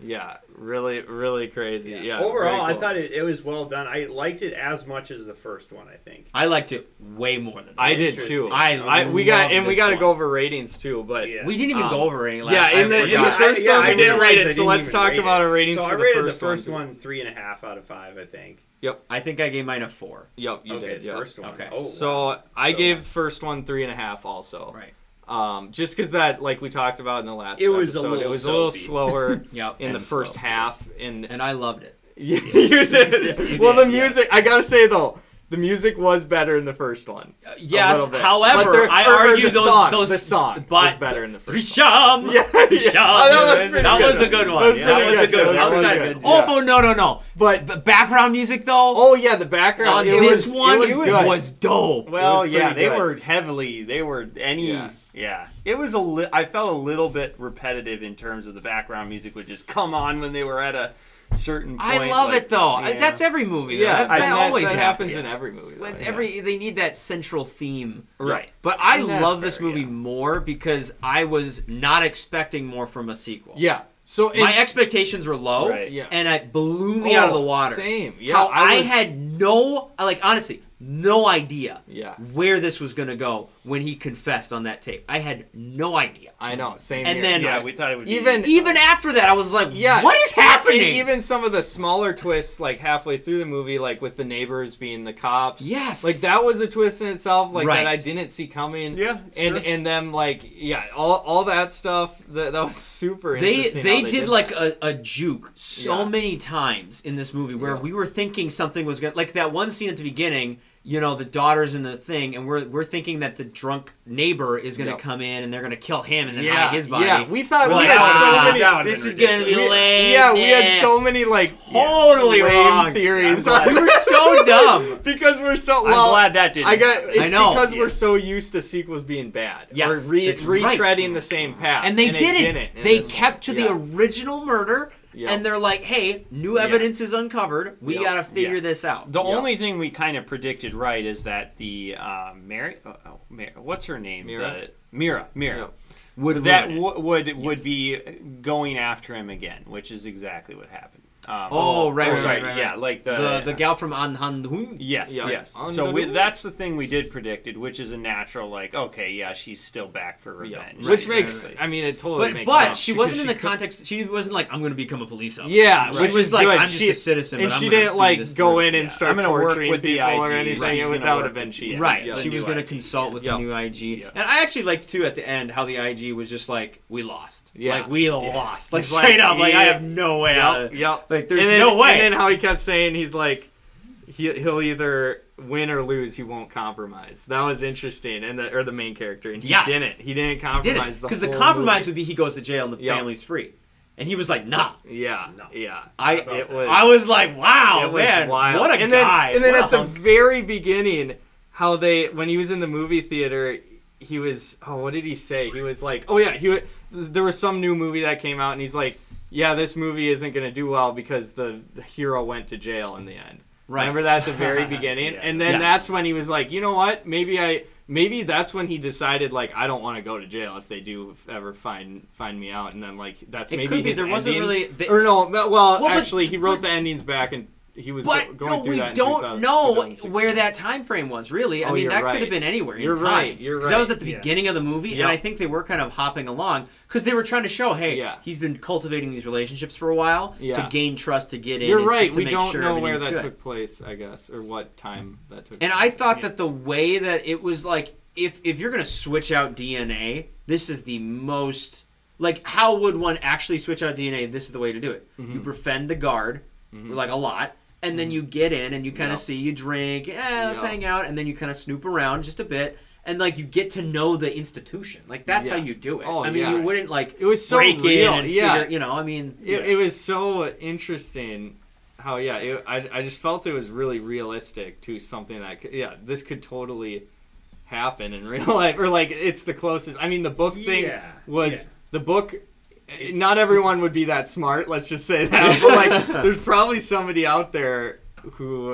Yeah, really, really crazy. Yeah. Overall, very I cool. thought it, it was well done. I liked it as much as the first one, I think. I liked it way more than I that. did too. Interesting. I, I we got love and we this got to one. go over ratings too, but Yeah. We didn't even Um, go over any. yeah, I in the in the forgot. first I- yeah, one I we didn't realized rate I it, so didn't let's even talk rate about it. our ratings So for I the rated first, the first one. one three and a half out of five, I think. I think I gave mine a four. Yep, you okay, did. the Yeah. first one. Okay. Oh, So wow. I So gave less. the first one three and a half also. Right. Um, just because that, like we talked about in the last It was a episode, little it was a little soapy. slower Yep. in the And first slow. half. And And I loved it. you did. You well, did, the yeah. music, I gotta say though, the music was better in the first one. Uh, A yes. little bit. However, But there- I or- or argue the those song, those the song but was better in the first Trisham. Yeah, Trisham. yeah. Oh, that was pretty That good. was a good one. That was That pretty was a good. good one. That was Outside. good, Oh, yeah. but no, no, no. But B- background music though. oh yeah, the background. on it this was, one it was, good. was dope. Well, It was yeah, pretty they good. were heavily. They were any. Yeah. Yeah, it was a. Li- I felt a little bit repetitive in terms of the background music would just come on when they were at a certain point. I love like, it though. I- yeah. That's every movie. though. Yeah, that, I that mean, always that happens. happens in every movie. though, With yeah. every, they need that central theme. Right. But I And that's love this fair, movie yeah. more because I was not expecting more from a sequel. Yeah. So in, My expectations were low, Right. Yeah. and it blew me out of the Oh, water. Same. Yeah. How I, was- had no, like honestly, no idea Yeah. where this was gonna go when he confessed on that tape. I had no idea. I know. Same. And here. then- Yeah, we thought it would Even- be, Even after that, I was like, Yeah. what is happening? And even some of the smaller twists, like halfway through the movie, like with the neighbors being the cops. Yes. Like that was a twist in itself, like Right. that I didn't see coming. Yeah, And sure. and them like yeah, all all that stuff that that was super they interesting. they how did like that. a, a juke so Yeah. many times in this movie where Yeah. we were thinking something was gonna, like that one scene at the beginning, you know, the daughter's in the thing, and we're we're thinking that the drunk neighbor is gonna Yep. come in and they're gonna kill him and then yeah, hide his body. Yeah, we thought We're we like, had ah, so many. That would've this is been gonna be ridiculous. lame. Yeah, we had eh. so many like Totally lame wrong. theories. I'm glad- We were so dumb. because we're so I'm well. glad that didn't. I got. It's I know. because Yeah. we're so used to sequels being bad. Yes, or re- that's right. retreading the same path, And they it didn't. didn't in They this kept to one. the Yeah. original murder, Yeah. and they're like, "Hey, new evidence is uncovered. We Yeah. gotta figure Yeah. this out." The Yep. only thing we kind of predicted right is that the uh, Mary, oh, oh, Mary, what's her name? Mira? The, Mira, Mira. Yep. Would That ruin it. w- would would be going after him again, which is exactly what happened. Um, Oh, right, oh, right, sorry, right, right, yeah, right. like the the the gal from Anhandun. Yes, Yeah. yes. On So the we, moon? that's the thing we did predicted, which is a natural, like, okay, yeah, she's still back for Yeah. revenge. Which Right, makes. right, I mean, it totally But makes but sense. she because wasn't in she the could- context. She wasn't like, "I'm going to become a police officer." Yeah, She which was is like, good. "I'm just She- a citizen." and but I'm she gonna didn't see like this go through. in and Yeah. start I'm gonna work torturing with the people or I G. anything. She's It would, gonna that would work have been with- cheesy. Right, Yeah. she the was new going to I G, consult yeah. with Yeah. the new I G, Yeah. and I actually liked too at the end how the I G was just like, "We lost, Yeah. like we lost, like He's straight like, up, like I yeah. have no way out of Yep, it." yep. Like, there's and then, no way. And then how he kept saying he's like, he he'll either win or lose. He won't compromise. That was interesting. And the or the main character, and he Yes. didn't. He didn't Did compromise it the because the whole compromise movie. would be he goes to jail and the Yep. family's free, and he was like, "Nah." Yeah, No. yeah. I It was. I was like, "Wow, It was man, wild. what a and guy!" Then, and then What at a the hunk. very beginning, how they when he was in the movie theater, he was oh, what did he say? He was like, oh yeah, he wa- there was some new movie that came out, and he's like, yeah, this movie isn't gonna do well because the, the hero went to jail in the end. Right. Remember that at the very beginning, Yeah. and then Yes. that's when he was like, you know what? Maybe I. Maybe that's when he decided, like, I don't want to go to jail if they do ever find find me out, and then like that's It maybe could be. his There wasn't endings. really- they- or no, well, Well, but- actually, he wrote but- the endings back, and he was But go- going no, through we that in don't 2000 know twenty sixteen. where that time frame was really. I Oh, mean, you're that could right. have been anywhere. in You're time. right, you're 'Cause that was right. at the Yeah. beginning of the movie, Yep. and I think they were kind of hopping along because they were trying to show, hey, Yeah. he's been cultivating these relationships for a while Yeah. to gain trust to get in. You're and right. just to We make don't sure know where everything's that good. took place, I guess, or what time that took. And place. I thought Yeah. that the way that it was like, if if you're gonna switch out D N A, this is the most like how would one actually switch out D N A? This is the way to do it. Mm-hmm. You befriend the guard, like a lot, and then you get in and you kind of Yep. see, you drink, eh, let's Yep. hang out, and then you kind of snoop around just a bit. And like you get to know the institution, like that's Yeah. how you do it. Oh, I mean, yeah. you wouldn't like It was so break real, in and yeah. figure, you know. I mean, It, it was so interesting how yeah it, I, I just felt it was really realistic to something that could, yeah this could totally happen in real life, or like it's the closest. I mean, the book thing Yeah, was yeah. the book. It's- Not everyone would be that smart, let's just say that, but like there's probably somebody out there who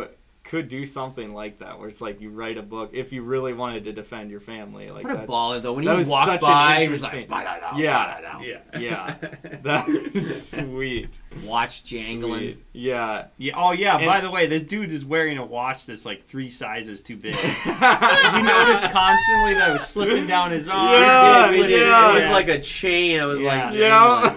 could do something like that, where it's like you write a book if you really wanted to defend your family. Like What a that's, baller though! When he that was walked such by, an he was interesting. like, "Ba-da-da, yeah, ba-da-da." Yeah. yeah, that is sweet. Watch jangling. Sweet. Yeah. Yeah. Oh yeah. And- by the way, this dude is wearing a watch that's like three sizes too big. You noticed constantly that it was slipping down his arm. Yeah, It, yeah. it was like a chain. I was Yeah. like, Yeah.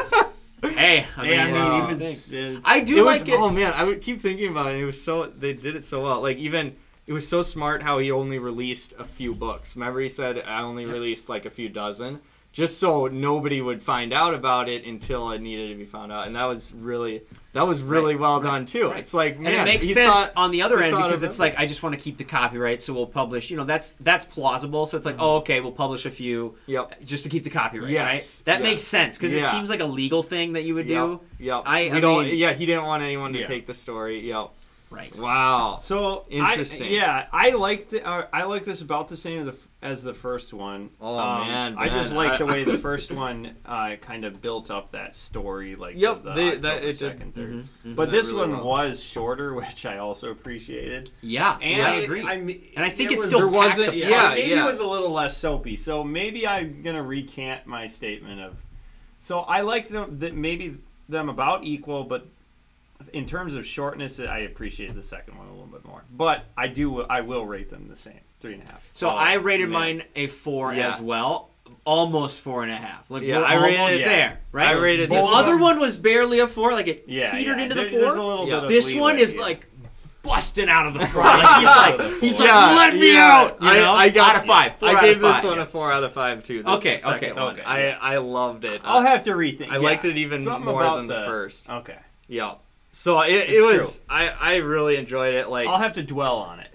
"Hey, I mean, Yeah, I mean, Wow. he it's- was, it's- I do It like was, it." oh man, I would keep thinking about it. It was so they did it so well. Like even it was so smart how he only released a few books. Remember he said I only released like a few dozen, just so nobody would find out about it until it needed to be found out. And that was really that was really Right, well right, done too. right. It's like man, and it makes he sense thought- on the other he end thought because of it's everything. like I just want to keep the copyright, so we'll publish. You know, that's that's plausible. So it's like, oh, okay, we'll publish a few, Yep. just to keep the copyright, Yes, right? That yes. makes sense because Yeah. it seems like a legal thing that you would do. Yep. Yep. I- we I don't. mean- yeah, he didn't want anyone to Yeah. take the story. Yep. Right. Wow. So Interesting. I, yeah, I like the uh, I like this about the same as the, as the first one. Oh, Um, man, I just Ben, like I- the way the first one uh, kind of built up that story. Like Yep, of the they- October that- it did. second, third. Mhm, mhm. But That this really one well. was shorter, which I also appreciated. Yeah, And I it- agree. I mean, And I think it it's was- still there packed wasn't- the yeah, punch. maybe yeah. it was a little less soapy. So maybe I'm gonna recant my statement of. So I liked them that maybe them about equal, but in terms of shortness, I appreciated the second one a little bit more. But I do, I will rate them the same, three and a half. So Oh, I rated man. mine a four Yeah. as well. Almost four and a half. Like Yeah, we're I rated- almost yeah. there, right? I rated the this other one- one was barely a four, like it Yeah, teetered yeah. into the There- four. There's a little Yeah. bit of This leeway, one is yeah. like busting out of the front. Like he's like he's like Yeah, let me yeah. out. You know? I, I got out of five. Four I out gave of this five. one a four out of five too. This Okay, second okay, one. okay, I yeah. I loved it. I'll have to rethink. I yeah. liked it even Something more about than the, first. Okay, Yeah. So it, it It's was. I I really enjoyed it. Like I'll have to dwell on it.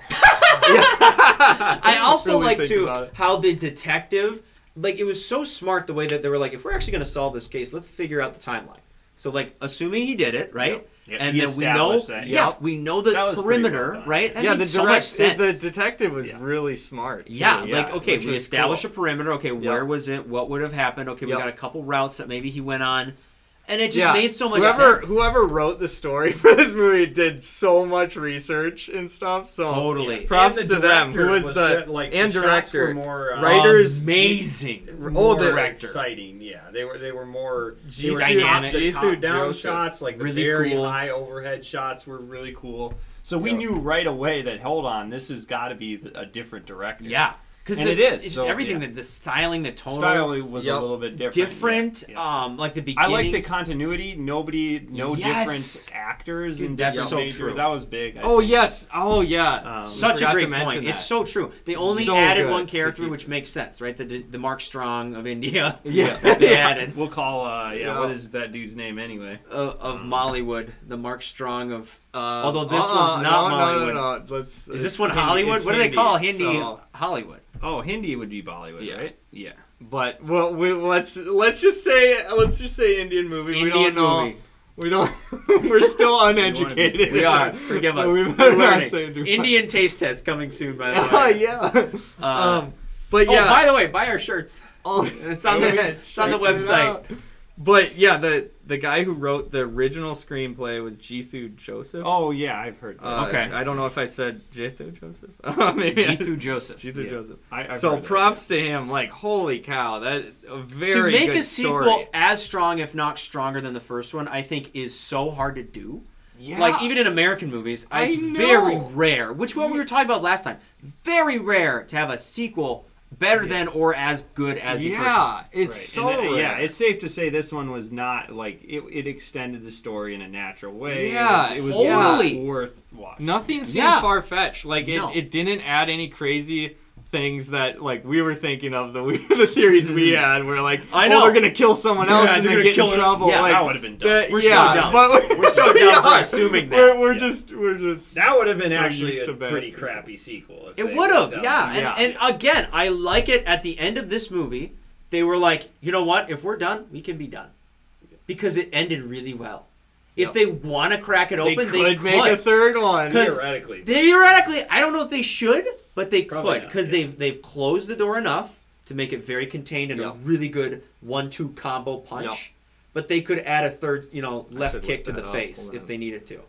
I also Really like think too about it. how the detective, like it was so smart the way that they were like, if we're actually going to solve this case, let's figure out the timeline. So like, assuming he did it, right? Yep. Yeah, and he then we know, established that, yeah, yep. we know the That was pretty perimeter, well done. right? That yeah, made the so much direct sense. the detective was Yeah. really smart. too. Yeah, like okay, which we was establish cool. a perimeter. Okay, where was it? What would have happened? Okay, we Yep. got a couple routes that maybe he went on, and it just Yeah. made so much whoever, sense. Whoever wrote the story for this movie did so much research and stuff. So Totally. props And the to them. Who director was, was the good, like, and the shots director, were more, uh, writers, amazing. Oh, more the director. exciting. Yeah, they were they were more G- they were Dynamic. top- the top G. down Joseph. shots, like the Really very cool. high overhead shots were really cool. So we Yeah. knew right away that hold on, this has got to be a different director. Yeah, because And it is, It's just so, everything. yeah. The, the styling, the tonal, Style was Yep. a little bit different. different. Yeah, yeah. Um, like the I beginning. like the continuity. Nobody, no Yes. different actors. Dude, in that's different so major- true. That was big. I Oh think. yes. Oh yeah. Um, Such a forgot to great mention point. that. It's so true. They only So added good one to character, keep- which makes sense, right? The the Mark Strong of India. Yeah. they added We'll call. Uh, yeah, Yeah. What is that dude's name anyway? uh, of Mollywood, the Mark Strong of. Uh, Although this uh-uh, one's not no, Mollywood. No, no, no. Let's. Is this it's one Hindi- Hollywood? it's What do they call Hindi? so- Hollywood. Oh, Hindi would be Bollywood, Yeah. right? Yeah. But well, we, let's let's just say let's just say Indian movie. we Indian don't know. movie. We don't. We're still uneducated. We are. Forgive So us. we We're better not learning. say too much. Indian taste test coming soon, by the way. Oh yeah. Uh, um, but Oh, yeah. by the way, buy our shirts. Oh, It's on the it's on the check it website. out. But yeah, the the guy who wrote the original screenplay was Jithu Joseph. Oh yeah, I've heard that. Uh, Okay. I don't know if I said Jithu Joseph. Maybe I- Jithu Joseph. Jithu Yeah. Joseph. I, I've So heard that, props to him. Like holy cow, that a To very make good a sequel story. as strong, if not stronger than the first one, I think is so hard to do. Yeah. Like even in American movies, I it's know. very rare. Which what we were talking about last time. Very rare to have a sequel better than or as good as the first one. yeah, it's Right. so And, uh, rare. yeah, it's safe to say this one was not like it, it extended the story in a natural way. Yeah, it was, it was totally. worth watching. Nothing seemed Yeah. far fetched. Like it, No. it didn't add any crazy things that like we were thinking of the the theories we had. We're like, I oh, know. they're gonna kill someone else Yeah, and they're then gonna get kill in him. trouble. Yeah, like, that would have been dumb. that- We're so yeah, dumb. But We're so we dumb for are. assuming that. We're, we're Yeah. just we're just That would have been So actually used to a bad pretty sequel. crappy sequel. If It they would have, done yeah. that. And, and again, I like it at the end of this movie. They were like, you know what? If we're done, we can be done. Because it ended really well. If Yep. they want to crack it they open, could they could. make a third one. 'Cause- theoretically. Theoretically, I don't know if they should, but they Probably could. not, Because yeah. they've, they've closed the door enough to make it very contained and Yep. a really good one two combo punch. Yep. But they could add a third, you know, left should kick look to the that up. face Hold if on. they needed to.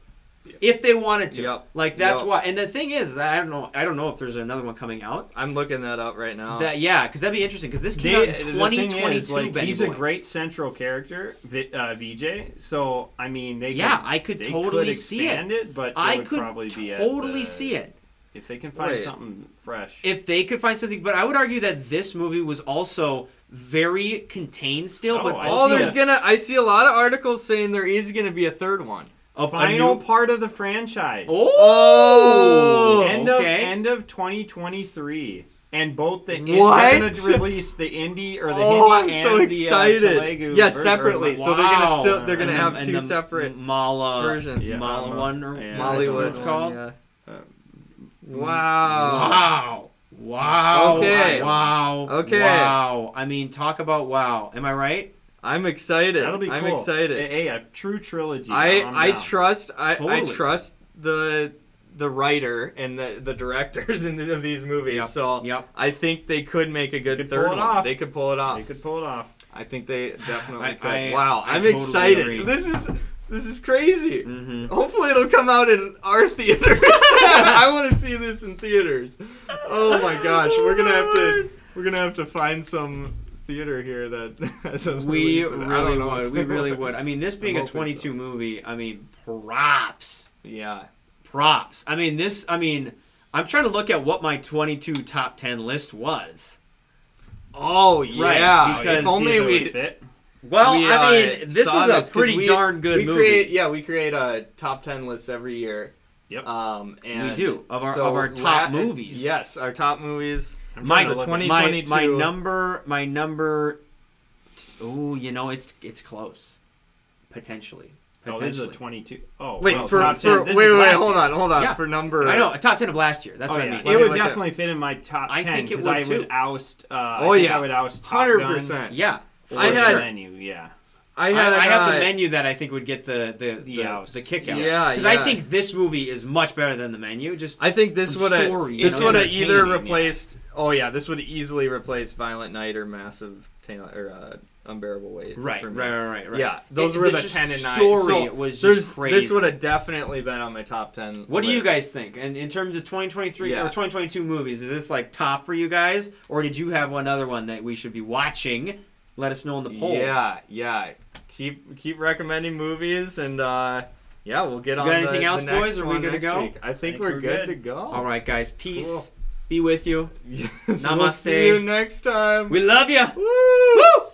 if they wanted to. Yep. Like that's Yep. why. And the thing is, I don't know. I don't know if there's another one coming out. I'm looking that up right now. That yeah, because that'd be interesting. Because this came They, out in the twenty thing twenty-two. is, like, Benny he's Boy. a great central character, V, uh, V J. So I mean, they Yeah, could, I could they totally could see it. expand it, but it I would could probably be at totally the- see it. if they can find Wait. something fresh. If they could find something, but I would argue that this movie was also very contained still. Oh, but I Oh, also see there's it. gonna. I see a lot of articles saying there is gonna be a third one. of a Final new- part of the franchise. Oh, end okay. of end of twenty twenty-three, and both the What? they're gonna release the indie or the Oh, I'm Hindi so and excited! the uh, Telugu Yes, version- separately. or- So they're gonna Wow. still they're gonna And have the- and two the separate Mala versions. Yeah. Mala Mala. one or Yeah, whatever Mollywood. it's called. Yeah. uh, Wow. Wow. Wow. Okay. Wow. Okay. Wow. I mean, talk about wow. Am I right? I'm excited. That'll be cool. I'm excited. Hey, hey, a true trilogy. I I'm I down. trust I, I Totally. trust the the writer and the the directors in the, of these movies. Yep. So Yep. I think they could make a good could third pull it one. off. They could pull it off. They could pull it off. I think they definitely I- could. I- wow, I I'm totally excited. agree. This is this is crazy. Mm-hmm. Hopefully it'll come out in our theaters. I want to see this in theaters. Oh my gosh, we're gonna have to we're gonna have to find some theater here that has a We release in it. I really don't know would. if We they really will. would. I mean, this being I'm a hoping twenty-two so. movie, I mean, props. Yeah. Props. I mean, this, I mean, I'm trying to look at what my twenty-two top ten list was. Oh yeah. because- if only See if it we would fit. Well, we, I uh, mean, this saw was this, a 'cause pretty we- darn good we movie. Create, yeah, we create a top ten list every year. Yep. Um, and We do, of our- so of our top la- movies. Yes, our top movies. I'm my, trying to look at- my, twenty twenty-two. my number, my number, oh, you know, it's it's close. Potentially. Oh, this is a Potentially. twenty-two. Oh, Wait well, for, top for ten. This wait is wait last hold year. on hold on Yeah. for number. I know, a top ten of last year. That's Oh, what yeah. I mean. It Let me would look at- definitely fit in my top I ten think it because would, I too. would oust. Uh, Oh I think yeah, I would oust Top hundred Gun percent. Yeah. I or had- the menu. Yeah. I I, had I have the uh, menu that I think would get the the The the, oust. the kick out. Yeah, because yeah. I think this movie is much better than the menu. Just I think this From would have story, you this know, would have either entertaining, replaced. Oh yeah, this would easily replace Violent Night or Massive Ta- or uh, Unbearable Weight. right, for right, me. right, right, right. Yeah, those It- were this the just ten and nine. story So was there's- just crazy. This would have definitely been on my top ten. What do you list. guys think? And in terms of twenty twenty-three Yeah. or twenty twenty-two movies, is this like top for you guys, or did you have one other one that we should be watching? Let us know in the polls. Yeah, yeah. Keep keep recommending movies, and uh, yeah, we'll get You on. got the, anything the else, next boys? Are we one good to next go? week. I think Think we're, we're good, good. to go. All right, guys. Peace. Cool. Be with you. Yes, Namaste. we'll see you next time. We love you. Woo!